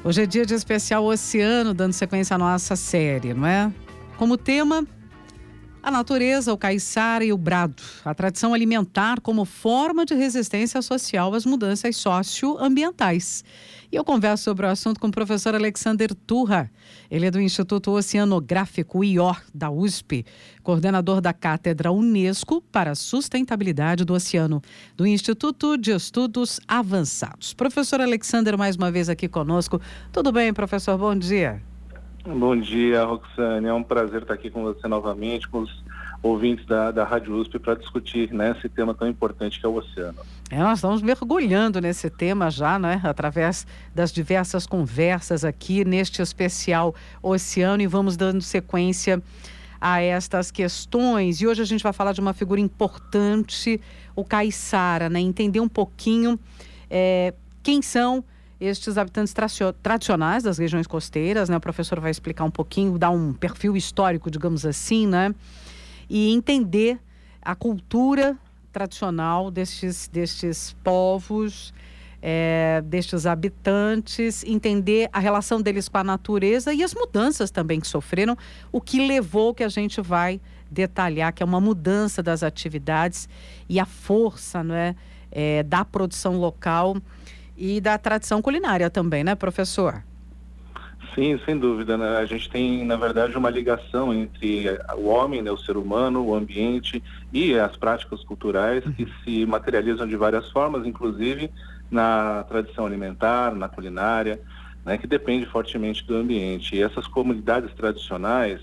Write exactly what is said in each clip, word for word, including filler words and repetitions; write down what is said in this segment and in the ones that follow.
Hoje é dia de especial oceano, dando sequência à nossa série, não é? Como tema, a natureza, o caiçara e o brado. A tradição alimentar como forma de resistência social às mudanças socioambientais. E eu converso sobre o assunto com o professor Alexander Turra. Ele é do Instituto Oceanográfico I O da U S P, coordenador da Cátedra Unesco para a Sustentabilidade do Oceano, do Instituto de Estudos Avançados. Professor Alexander, mais uma vez aqui conosco. Tudo bem, professor? Bom dia. Bom dia, Roxane. É um prazer estar aqui com você novamente, com os ouvintes da, da Rádio U S P, para discutir, né, esse tema tão importante que é o oceano. É, nós estamos mergulhando nesse tema já, né, através das diversas conversas aqui neste especial Oceano, e vamos dando sequência a estas questões. E hoje a gente vai falar de uma figura importante, o caiçara, né, entender um pouquinho é, quem são estes habitantes tradicionais das regiões costeiras, né? O professor vai explicar um pouquinho, dar um perfil histórico, digamos assim, né? E entender a cultura tradicional destes, destes povos, é, destes habitantes, entender a relação deles com a natureza e as mudanças também que sofreram, o que levou, que a gente vai detalhar, que é uma mudança das atividades e a força, né, é, da produção local e da tradição culinária também, né, professor? Sim, sem dúvida, né? A gente tem, na verdade, uma ligação entre o homem, né, o ser humano, o ambiente e as práticas culturais que se materializam de várias formas, inclusive na tradição alimentar, na culinária, né, que depende fortemente do ambiente. E essas comunidades tradicionais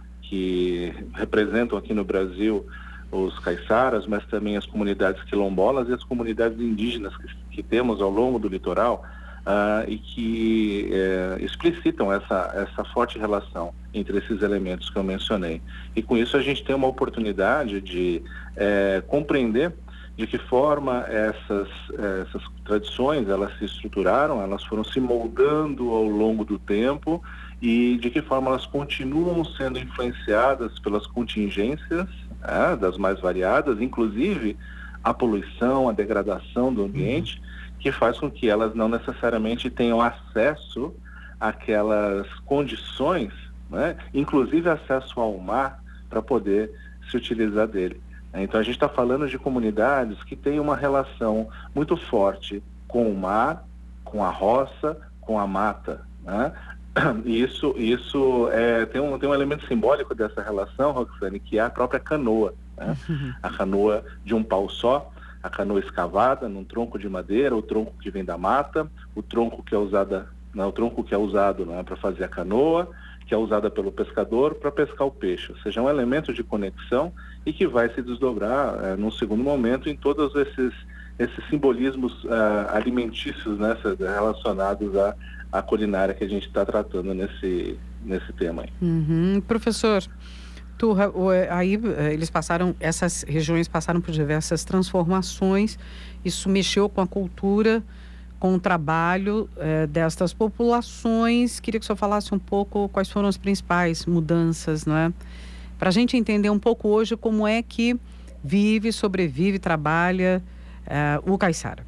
que representam aqui no Brasil os caiçaras, mas também as comunidades quilombolas e as comunidades indígenas que, que temos ao longo do litoral, uh, e que eh, explicitam essa, essa forte relação entre esses elementos que eu mencionei. E com isso a gente tem uma oportunidade de eh, compreender de que forma essas, essas tradições elas se estruturaram, elas foram se moldando ao longo do tempo e de que forma elas continuam sendo influenciadas pelas contingências, é, das mais variadas, inclusive a poluição, a degradação do ambiente, que faz com que elas não necessariamente tenham acesso àquelas condições, né, inclusive acesso ao mar, para poder se utilizar dele. Então a gente está falando de comunidades que têm uma relação muito forte com o mar, com a roça, com a mata, né? E isso, isso é, tem, um, tem um elemento simbólico dessa relação, Roxane, que é a própria canoa, né? Uhum. A canoa de um pau só, a canoa escavada num tronco de madeira, o tronco que vem da mata, o tronco que é usada, não, o tronco que é usado, não é, para fazer a canoa, que é usada pelo pescador para pescar o peixe. Ou seja, é um elemento de conexão e que vai se desdobrar é, num segundo momento em todos esses, esses simbolismos uh, alimentícios, né, relacionados à, à culinária que a gente está tratando nesse, nesse tema aí. Uhum. Professor Turra, aí eles passaram, essas regiões passaram por diversas transformações, isso mexeu com a cultura, com o trabalho eh, destas populações. Queria que o senhor falasse um pouco quais foram as principais mudanças, não é? Para a gente entender um pouco hoje como é que vive, sobrevive, trabalha eh, o caiçara.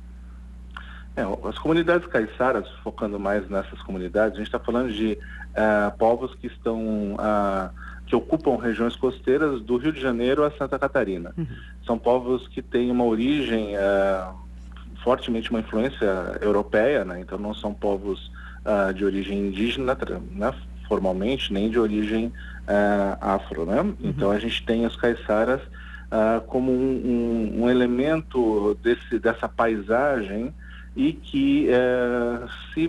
É, as comunidades caiçaras, focando mais nessas comunidades, a gente está falando de uh, povos que estão, uh, que ocupam regiões costeiras do Rio de Janeiro a Santa Catarina. Uhum. São povos que têm uma origem, uh, fortemente uma influência europeia, né? Então não são povos uh, de origem indígena, né, formalmente, nem de origem uh, afro, né? Uhum. Então a gente tem os caiçaras uh, como um, um, um elemento desse, dessa paisagem e que uh, se,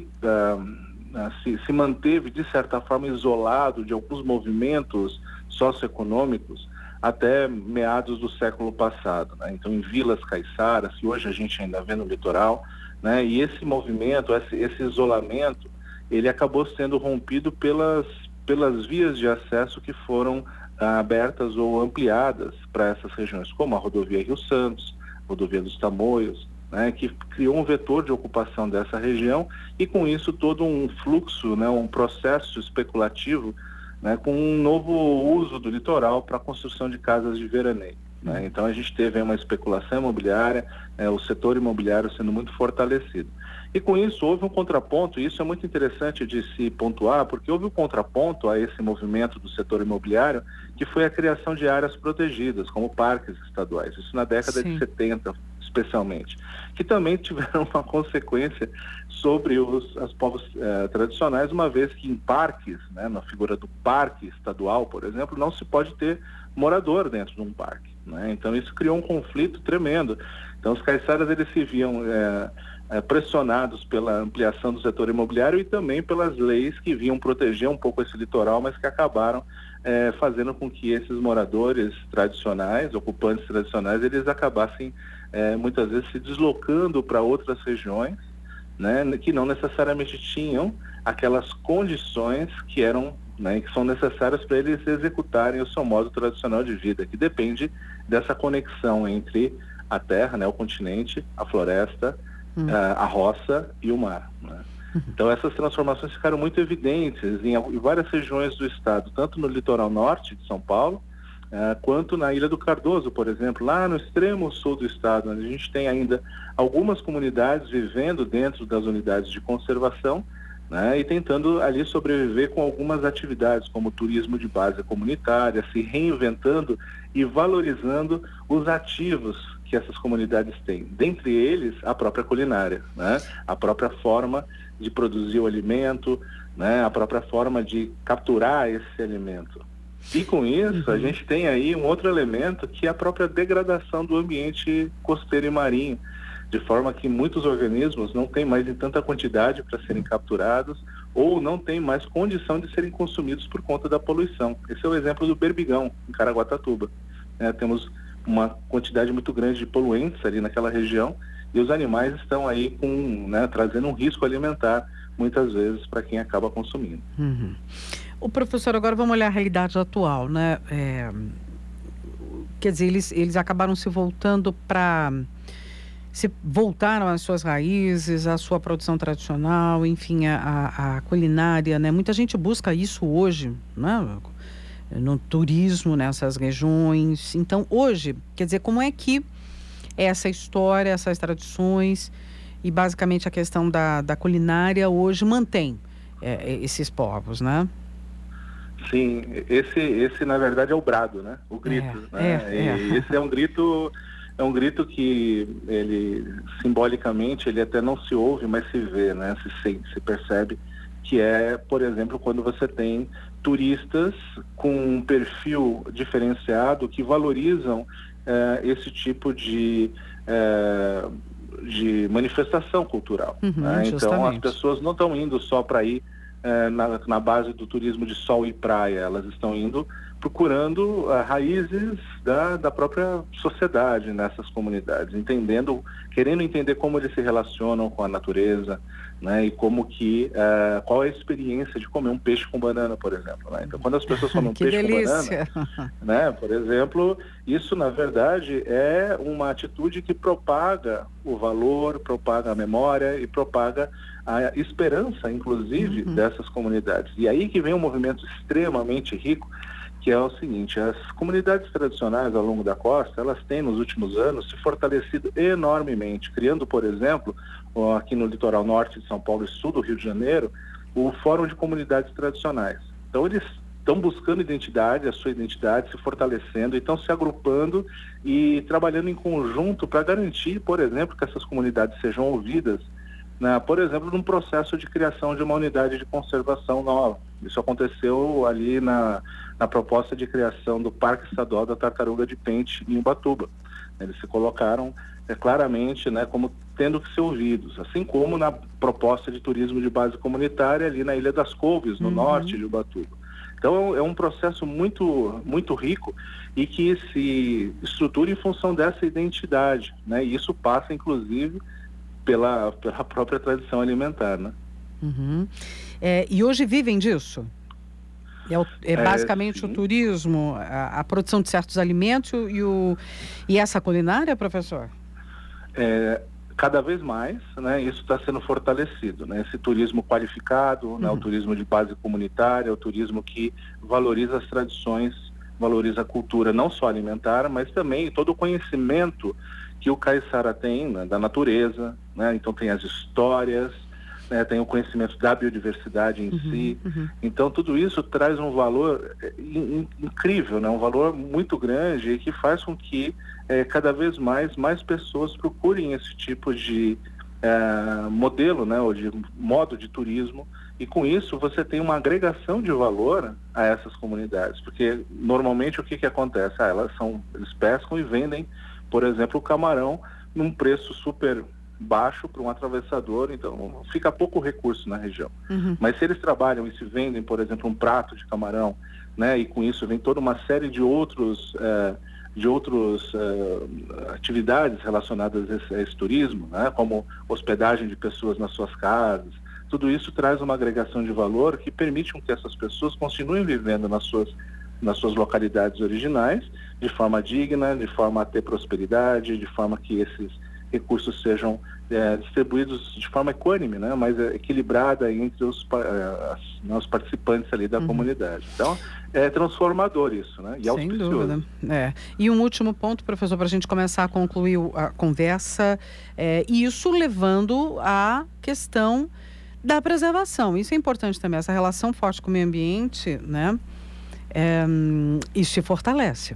uh, se, se manteve, de certa forma, isolado de alguns movimentos socioeconômicos até meados do século passado, né? Então, em vilas caiçaras, que hoje a gente ainda vê no litoral, né? E esse movimento, esse, esse isolamento, ele acabou sendo rompido pelas, pelas vias de acesso que foram ah, abertas ou ampliadas para essas regiões, como a rodovia Rio Santos, rodovia dos Tamoios, né? Que criou um vetor de ocupação dessa região e, com isso, todo um fluxo, né? Um processo especulativo, né, com um novo uso do litoral para a construção de casas de veraneio, né? Então a gente teve uma especulação imobiliária, é, o setor imobiliário sendo muito fortalecido. E com isso houve um contraponto, e isso é muito interessante de se pontuar, porque houve um contraponto a esse movimento do setor imobiliário, que foi a criação de áreas protegidas, como parques estaduais, isso na década Sim. de setenta, especialmente, que também tiveram uma consequência sobre os as povos eh, tradicionais, uma vez que em parques, né, na figura do parque estadual, por exemplo, não se pode ter morador dentro de um parque, né? Então isso criou um conflito tremendo. Então os caiçaras, eles se viam eh, eh, pressionados pela ampliação do setor imobiliário e também pelas leis que vinham proteger um pouco esse litoral, mas que acabaram eh, fazendo com que esses moradores tradicionais, ocupantes tradicionais, eles acabassem eh, muitas vezes se deslocando para outras regiões, né, que não necessariamente tinham aquelas condições que eram, né, que são necessárias para eles executarem o seu modo tradicional de vida, que depende dessa conexão entre a terra, né, o continente, a floresta, hum. a, a roça e o mar, né? Uhum. Então essas transformações ficaram muito evidentes em, em várias regiões do estado, tanto no litoral norte de São Paulo, Uh, quanto na Ilha do Cardoso, por exemplo, lá no extremo sul do estado, onde a gente tem ainda algumas comunidades vivendo dentro das unidades de conservação, né, e tentando ali sobreviver com algumas atividades, como turismo de base comunitária, se reinventando e valorizando os ativos que essas comunidades têm. Dentre eles, a própria culinária, né, a própria forma de produzir o alimento, né, a própria forma de capturar esse alimento. E com isso, a gente tem aí um outro elemento, que é a própria degradação do ambiente costeiro e marinho, de forma que muitos organismos não têm mais em tanta quantidade para serem capturados ou não têm mais condição de serem consumidos por conta da poluição. Esse é o exemplo do berbigão, em Caraguatatuba. É, temos uma quantidade muito grande de poluentes ali naquela região e os animais estão aí com, né, trazendo um risco alimentar, muitas vezes, para quem acaba consumindo. Uhum. O professor, agora vamos olhar a realidade atual, né? É, quer dizer, eles, eles acabaram se voltando para... se voltaram às suas raízes, à sua produção tradicional, enfim, a, a culinária, né? Muita gente busca isso hoje, né? No turismo, nessas regiões. Então, hoje, quer dizer, como é que essa história, essas tradições e basicamente a questão da, da culinária hoje mantém é, esses povos, né? Sim, esse, esse na verdade é o brado, né? O grito, é, né? É, é. E esse é um grito, é um grito que ele, simbolicamente, ele até não se ouve, mas se vê, né? Se sente, se percebe, que é, por exemplo, quando você tem turistas com um perfil diferenciado que valorizam eh, esse tipo de, eh, de manifestação cultural, uhum, né? Então as pessoas não estão indo só para ir eh, na, na base do turismo de sol e praia, elas estão indo procurando uh, raízes da, da própria sociedade nessas comunidades, entendendo, querendo entender como eles se relacionam com a natureza, né, e como que, uh, qual é a experiência de comer um peixe com banana, por exemplo, né? Então, quando as pessoas comem um peixe delícia. com banana, né, por exemplo, isso, na verdade, é uma atitude que propaga o valor, propaga a memória e propaga a esperança, inclusive, uhum. dessas comunidades. E aí que vem um movimento extremamente rico, que é o seguinte: as comunidades tradicionais ao longo da costa, elas têm nos últimos anos se fortalecido enormemente, criando, por exemplo, aqui no litoral norte de São Paulo e sul do Rio de Janeiro, o Fórum de Comunidades Tradicionais. Então eles estão buscando identidade, a sua identidade, se fortalecendo, e estão se agrupando e trabalhando em conjunto para garantir, por exemplo, que essas comunidades sejam ouvidas, né, por exemplo, num processo de criação de uma unidade de conservação nova. Isso aconteceu ali na, na proposta de criação do Parque Estadual da Tartaruga de Pente, em Ubatuba. Eles se colocaram é, claramente, né, como tendo que ser ouvidos, assim como na proposta de turismo de base comunitária ali na Ilha das Couves, no uhum. norte de Ubatuba. Então é um processo muito, muito rico e que se estrutura em função dessa identidade, né, e isso passa, inclusive, Pela, pela própria tradição alimentar, né? Uhum. É, e hoje vivem disso? É, o, é basicamente é, o turismo, a, a produção de certos alimentos e, o, e essa culinária, professor? É, cada vez mais, né, isso está sendo fortalecido, né? Esse turismo qualificado, uhum. né, o turismo de base comunitária, o turismo que valoriza as tradições, valoriza a cultura não só alimentar, mas também todo o conhecimento que o caiçara tem, né, da natureza, né? Então tem as histórias, né, tem o conhecimento da biodiversidade em uhum, si. Uhum. Então tudo isso traz um valor in, incrível, né? Um valor muito grande e que faz com que é, cada vez mais, mais pessoas procurem esse tipo de é, modelo, né, ou de modo de turismo, e com isso você tem uma agregação de valor a essas comunidades, porque normalmente o que, que acontece? Ah, elas são, eles pescam e vendem, por exemplo, o camarão num preço super baixo para um atravessador, então fica pouco recurso na região. Uhum. Mas se eles trabalham e se vendem, por exemplo, um prato de camarão, né, e com isso vem toda uma série de outros é, de outras uh, atividades relacionadas a esse, a esse turismo, né, como hospedagem de pessoas nas suas casas, tudo isso traz uma agregação de valor que permite que essas pessoas continuem vivendo nas suas, nas suas localidades originais, de forma digna, de forma a ter prosperidade, de forma que esses recursos sejam é, distribuídos de forma equânime, né, mas é, equilibrada entre os, é, as, né, os participantes ali da uhum. comunidade. Então, é transformador isso, né, e Sem auspicioso. dúvida. É. E um último ponto, professor, para a gente começar a concluir a conversa, é, isso levando à questão da preservação. Isso é importante também, essa relação forte com o meio ambiente, né, é, isso se fortalece.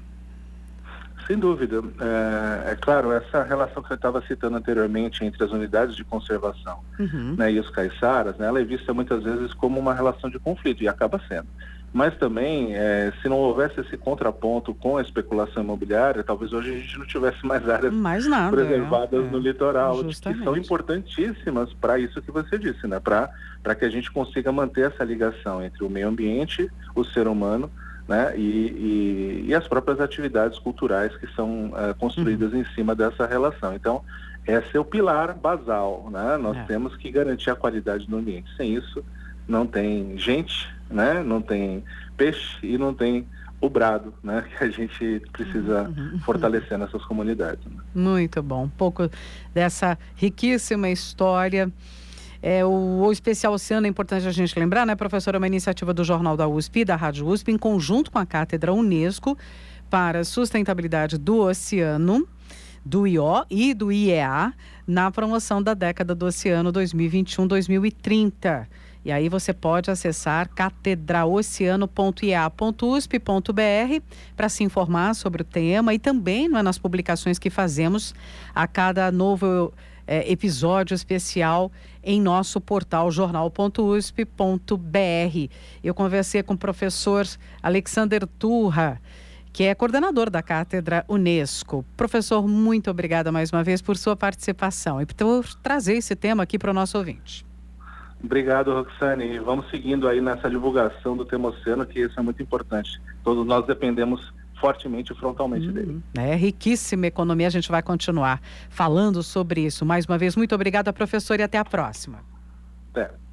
Sem dúvida. É, é claro, essa relação que eu estava citando anteriormente entre as unidades de conservação uhum. né, e os caiçaras, né, ela é vista muitas vezes como uma relação de conflito, e acaba sendo. Mas também, é, se não houvesse esse contraponto com a especulação imobiliária, talvez hoje a gente não tivesse mais áreas mais nada, preservadas é, no é, litoral, justamente. Que são importantíssimas para isso que você disse, né, para para que a gente consiga manter essa ligação entre o meio ambiente, o ser humano, né, e, e, e as próprias atividades culturais que são uh, construídas uhum. em cima dessa relação. Então, esse é o pilar basal, né? Nós é. temos que garantir a qualidade do ambiente. Sem isso, não tem gente, né? Não tem peixe e não tem o brado, né? Que a gente precisa uhum. fortalecer nessas comunidades. Né? Muito bom. Um pouco dessa riquíssima história. É, o, o Especial Oceano é importante a gente lembrar, né, professora? É uma iniciativa do Jornal da U S P e da Rádio U S P, em conjunto com a Cátedra Unesco para a Sustentabilidade do Oceano, do I O e do I E A, na promoção da década do Oceano dois mil e vinte e um a dois mil e trinta. E aí você pode acessar catedraoceano ponto i a ponto u s p ponto b r para se informar sobre o tema e também, não é, nas publicações que fazemos a cada novo é, episódio especial em nosso portal jornal ponto u s p ponto b r. Eu conversei com o professor Alexander Turra, que é coordenador da Cátedra Unesco. Professor, muito obrigada mais uma vez por sua participação e por trazer esse tema aqui para o nosso ouvinte. Obrigado, Roxane. Vamos seguindo aí nessa divulgação do tema oceano, que isso é muito importante. Todos nós dependemos fortemente e frontalmente hum, dele. É riquíssima economia, a gente vai continuar falando sobre isso. Mais uma vez, muito obrigada, professor, e até a próxima. Até.